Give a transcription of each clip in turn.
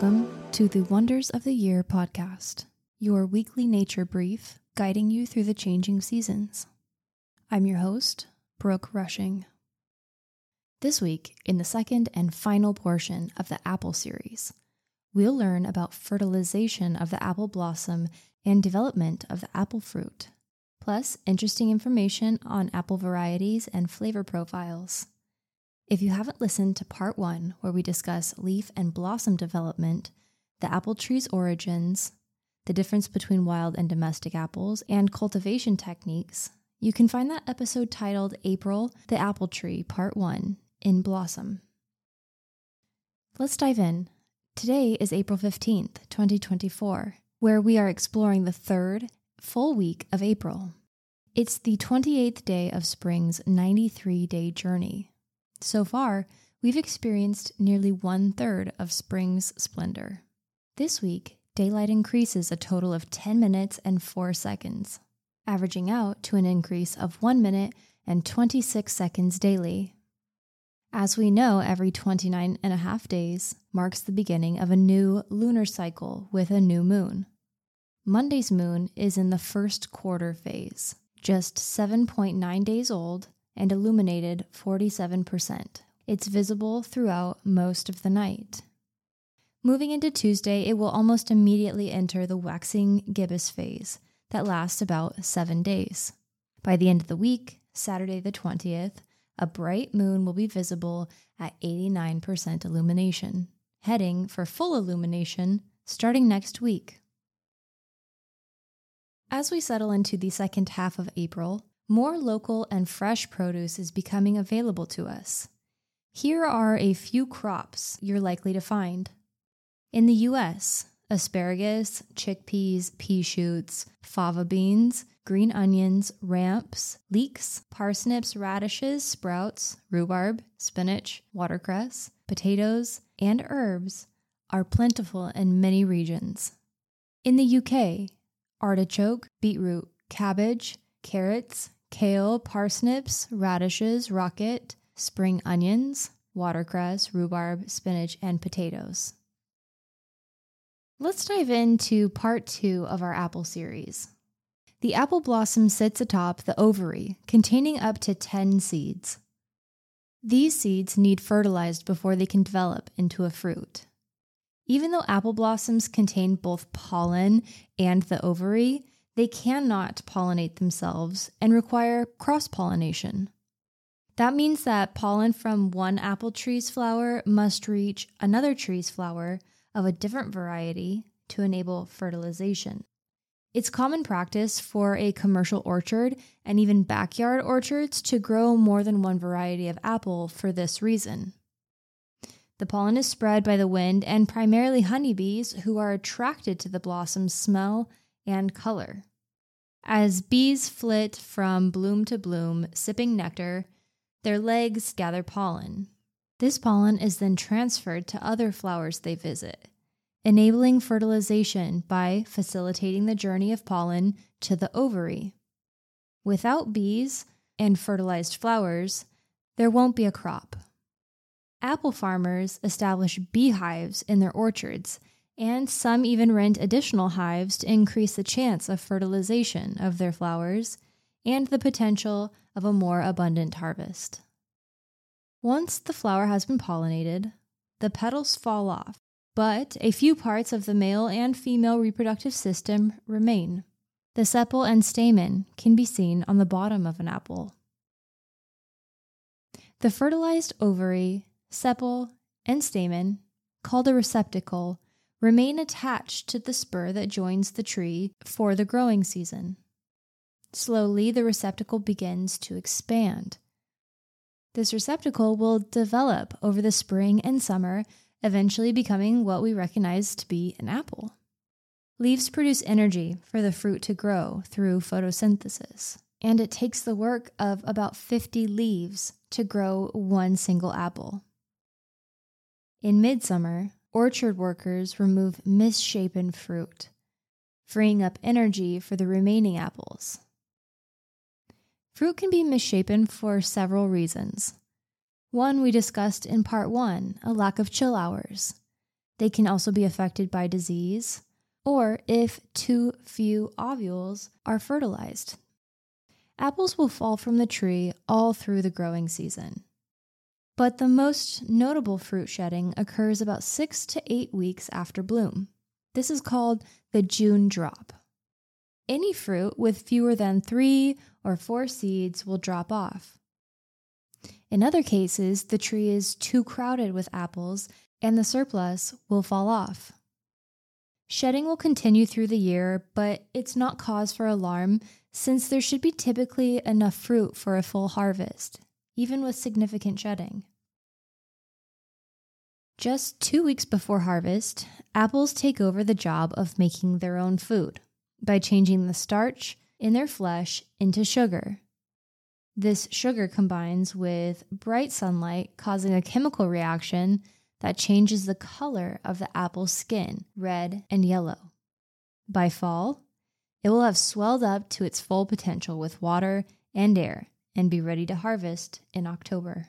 Welcome to the Wonders of the Year podcast, your weekly nature brief guiding you through the changing seasons. I'm your host, Brooke Rushing. This week, in the second and final portion of the apple series, we'll learn about fertilization of the apple blossom and development of the apple fruit, plus interesting information on apple varieties and flavor profiles. If you haven't listened to part 1, where we discuss leaf and blossom development, the apple tree's origins, the difference between wild and domestic apples, and cultivation techniques, you can find that episode titled April, the Apple Tree, Part 1, in Blossom. Let's dive in. Today is April 15th, 2024, where we are exploring the third full week of April. It's the 28th day of spring's 93-day journey. So far, we've experienced nearly 1/3 of spring's splendor. This week, daylight increases a total of 10 minutes and 4 seconds, averaging out to an increase of 1 minute and 26 seconds daily. As we know, every 29.5 days marks the beginning of a new lunar cycle with a new moon. Monday's moon is in the first quarter phase, just 7.9 days old, and illuminated 47%. It's visible throughout most of the night. Moving into Tuesday, it will almost immediately enter the waxing gibbous phase that lasts about 7 days. By the end of the week, Saturday the 20th, a bright moon will be visible at 89% illumination, heading for full illumination starting next week. As we settle into the second half of April, more local and fresh produce is becoming available to us. Here are a few crops you're likely to find. In the U.S., asparagus, chickpeas, pea shoots, fava beans, green onions, ramps, leeks, parsnips, radishes, sprouts, rhubarb, spinach, watercress, potatoes, and herbs are plentiful in many regions. In the UK, artichoke, beetroot, cabbage, carrots, kale, parsnips, radishes, rocket, spring onions, watercress, rhubarb, spinach, and potatoes. Let's dive into part 2 of our apple series. The apple blossom sits atop the ovary, containing up to 10 seeds. These seeds need fertilized before they can develop into a fruit. Even though apple blossoms contain both pollen and the ovary, they cannot pollinate themselves and require cross-pollination. That means that pollen from one apple tree's flower must reach another tree's flower of a different variety to enable fertilization. It's common practice for a commercial orchard and even backyard orchards to grow more than one variety of apple for this reason. The pollen is spread by the wind and primarily honeybees, who are attracted to the blossom's smell and color. As bees flit from bloom to bloom, sipping nectar, their legs gather pollen. This pollen is then transferred to other flowers they visit, enabling fertilization by facilitating the journey of pollen to the ovary. Without bees and fertilized flowers, there won't be a crop. Apple farmers establish beehives in their orchards, and some even rent additional hives to increase the chance of fertilization of their flowers and the potential of a more abundant harvest. Once the flower has been pollinated, the petals fall off, but a few parts of the male and female reproductive system remain. The sepal and stamen can be seen on the bottom of an apple. The fertilized ovary, sepal, and stamen, called a receptacle, remain attached to the spur that joins the tree for the growing season. Slowly, the receptacle begins to expand. This receptacle will develop over the spring and summer, eventually becoming what we recognize to be an apple. Leaves produce energy for the fruit to grow through photosynthesis, and it takes the work of about 50 leaves to grow one single apple. In midsummer, orchard workers remove misshapen fruit, freeing up energy for the remaining apples. Fruit can be misshapen for several reasons. One we discussed in part 1, a lack of chill hours. They can also be affected by disease, or if too few ovules are fertilized. Apples will fall from the tree all through the growing season. But the most notable fruit shedding occurs about 6 to 8 weeks after bloom. This is called the June drop. Any fruit with fewer than 3 or 4 seeds will drop off. In other cases, the tree is too crowded with apples and the surplus will fall off. Shedding will continue through the year, but it's not cause for alarm since there should be typically enough fruit for a full harvest, even with significant shedding. Just 2 weeks before harvest, apples take over the job of making their own food by changing the starch in their flesh into sugar. This sugar combines with bright sunlight, causing a chemical reaction that changes the color of the apple's skin, red and yellow. By fall, it will have swelled up to its full potential with water and air and be ready to harvest in October.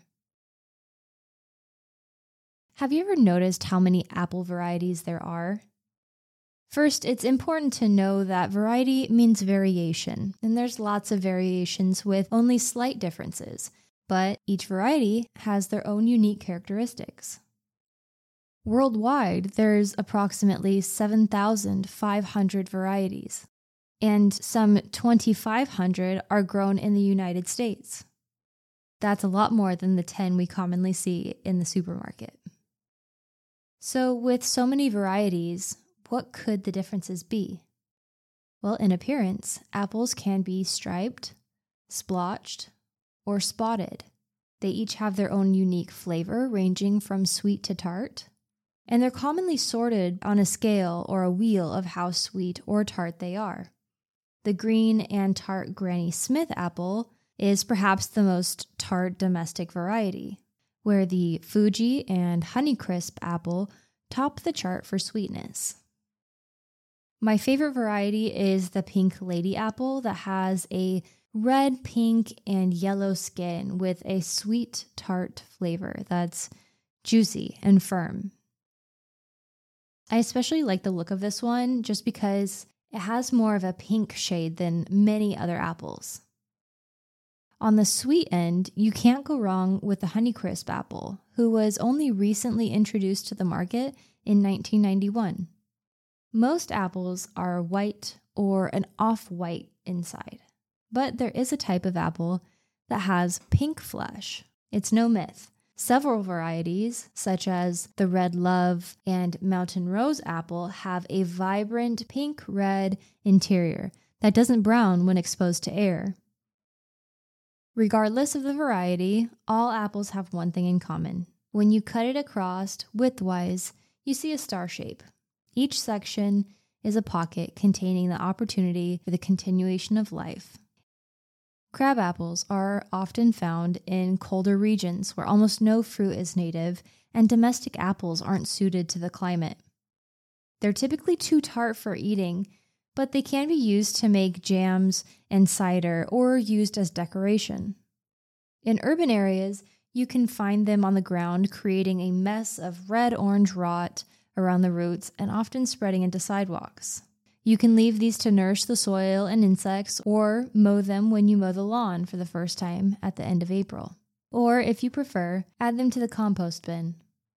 Have you ever noticed how many apple varieties there are? First, it's important to know that variety means variation, and there's lots of variations with only slight differences, but each variety has their own unique characteristics. Worldwide, there's approximately 7,500 varieties, and some 2,500 are grown in the United States. That's a lot more than the 10 we commonly see in the supermarket. So with so many varieties, what could the differences be? Well, in appearance, apples can be striped, splotched, or spotted. They each have their own unique flavor, ranging from sweet to tart, and they're commonly sorted on a scale or a wheel of how sweet or tart they are. The green and tart Granny Smith apple is perhaps the most tart domestic variety, where the Fuji and Honeycrisp apple top the chart for sweetness. My favorite variety is the Pink Lady apple that has a red, pink, and yellow skin with a sweet tart flavor that's juicy and firm. I especially like the look of this one just because it has more of a pink shade than many other apples. On the sweet end, you can't go wrong with the Honeycrisp apple, who was only recently introduced to the market in 1991. Most apples are white or an off-white inside, but there is a type of apple that has pink flesh. It's no myth. Several varieties, such as the Red Love and Mountain Rose apple, have a vibrant pink-red interior that doesn't brown when exposed to air. Regardless of the variety, all apples have one thing in common. When you cut it across widthwise, you see a star shape. Each section is a pocket containing the opportunity for the continuation of life. Crab apples are often found in colder regions where almost no fruit is native and domestic apples aren't suited to the climate. They're typically too tart for eating, but they can be used to make jams and cider or used as decoration. In urban areas, you can find them on the ground, creating a mess of red-orange rot around the roots and often spreading into sidewalks. You can leave these to nourish the soil and insects or mow them when you mow the lawn for the first time at the end of April. Or, if you prefer, add them to the compost bin.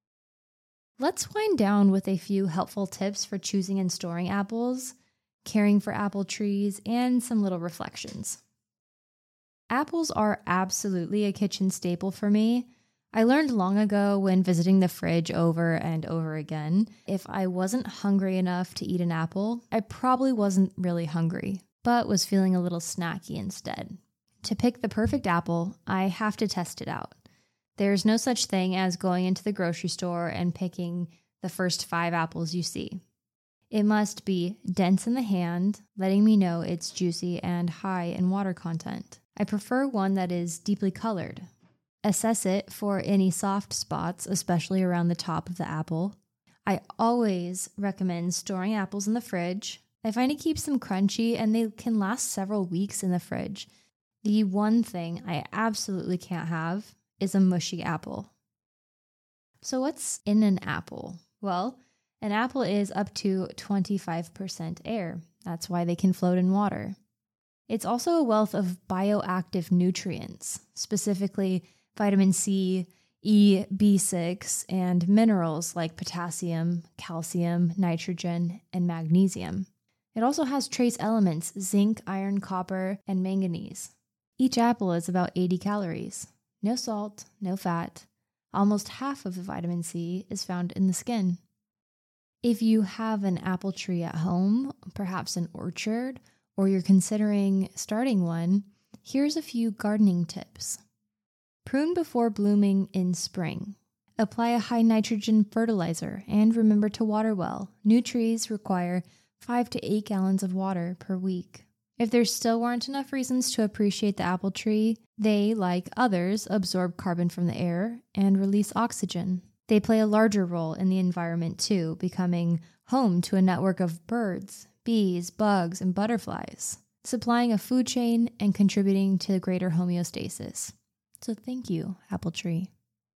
Let's wind down with a few helpful tips for choosing and storing apples, caring for apple trees, and some little reflections. Apples are absolutely a kitchen staple for me. I learned long ago when visiting the fridge over and over again, if I wasn't hungry enough to eat an apple, I probably wasn't really hungry, but was feeling a little snacky instead. To pick the perfect apple, I have to test it out. There's no such thing as going into the grocery store and picking the first 5 apples you see. It must be dense in the hand, letting me know it's juicy and high in water content. I prefer one that is deeply colored. Assess it for any soft spots, especially around the top of the apple. I always recommend storing apples in the fridge. I find it keeps them crunchy and they can last several weeks in the fridge. The one thing I absolutely can't have is a mushy apple. So what's in an apple? Well, An apple is up to 25% air. That's why they can float in water. It's also a wealth of bioactive nutrients, specifically vitamin C, E, B6, and minerals like potassium, calcium, nitrogen, and magnesium. It also has trace elements, zinc, iron, copper, and manganese. Each apple is about 80 calories. No salt, no fat. Almost half of the vitamin C is found in the skin. If you have an apple tree at home, perhaps an orchard, or you're considering starting one, here's a few gardening tips. Prune before blooming in spring. Apply a high nitrogen fertilizer and remember to water well. New trees require 5 to 8 gallons of water per week. If there still weren't enough reasons to appreciate the apple tree, they, like others, absorb carbon from the air and release oxygen. They play a larger role in the environment too, becoming home to a network of birds, bees, bugs, and butterflies, supplying a food chain and contributing to greater homeostasis. So thank you, apple tree.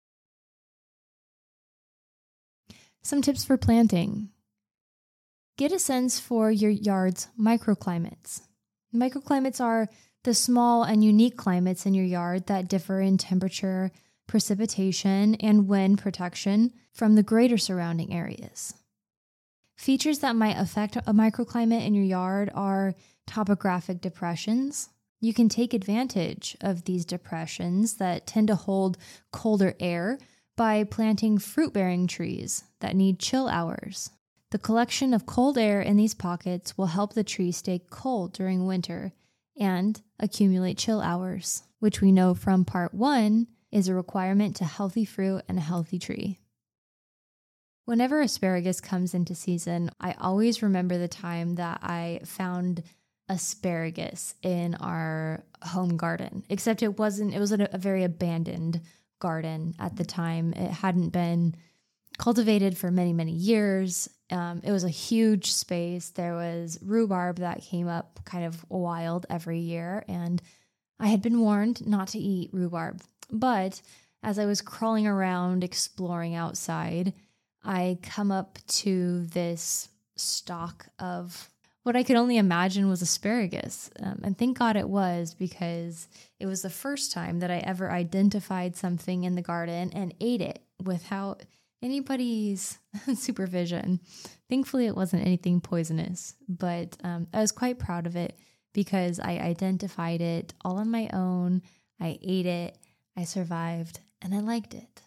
Some tips for planting. Get a sense for your yard's microclimates. Microclimates are the small and unique climates in your yard that differ in temperature, precipitation, and wind protection from the greater surrounding areas. Features that might affect a microclimate in your yard are topographic depressions. You can take advantage of these depressions that tend to hold colder air by planting fruit-bearing trees that need chill hours. The collection of cold air in these pockets will help the tree stay cold during winter and accumulate chill hours, which we know from part 1 is a requirement to healthy fruit and a healthy tree. Whenever asparagus comes into season, I always remember the time that I found asparagus in our home garden, except it was a very abandoned garden at the time. It hadn't been cultivated for many, many years. It was a huge space. There was rhubarb that came up kind of wild every year, and I had been warned not to eat rhubarb. But as I was crawling around exploring outside, I come up to this stalk of what I could only imagine was asparagus. And thank God it was, because it was the first time that I ever identified something in the garden and ate it without anybody's supervision. Thankfully, it wasn't anything poisonous, but I was quite proud of it because I identified it all on my own. I ate it, I survived, and I liked it.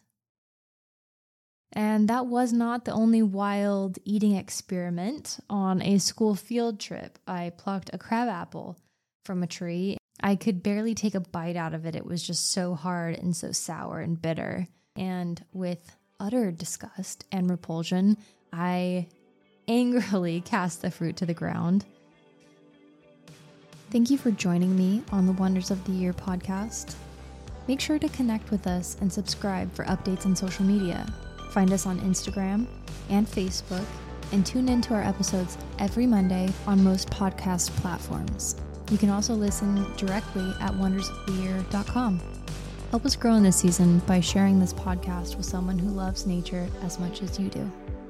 And that was not the only wild eating experiment. On a school field trip, I plucked a crabapple from a tree. I could barely take a bite out of it. It was just so hard and so sour and bitter. And with utter disgust and repulsion, I angrily cast the fruit to the ground. Thank you for joining me on the Wonders of the Year podcast. Make sure to connect with us and subscribe for updates on social media. Find us on Instagram and Facebook, and tune into our episodes every Monday on most podcast platforms. You can also listen directly at wondersoftheyear.com. Help us grow in this season by sharing this podcast with someone who loves nature as much as you do.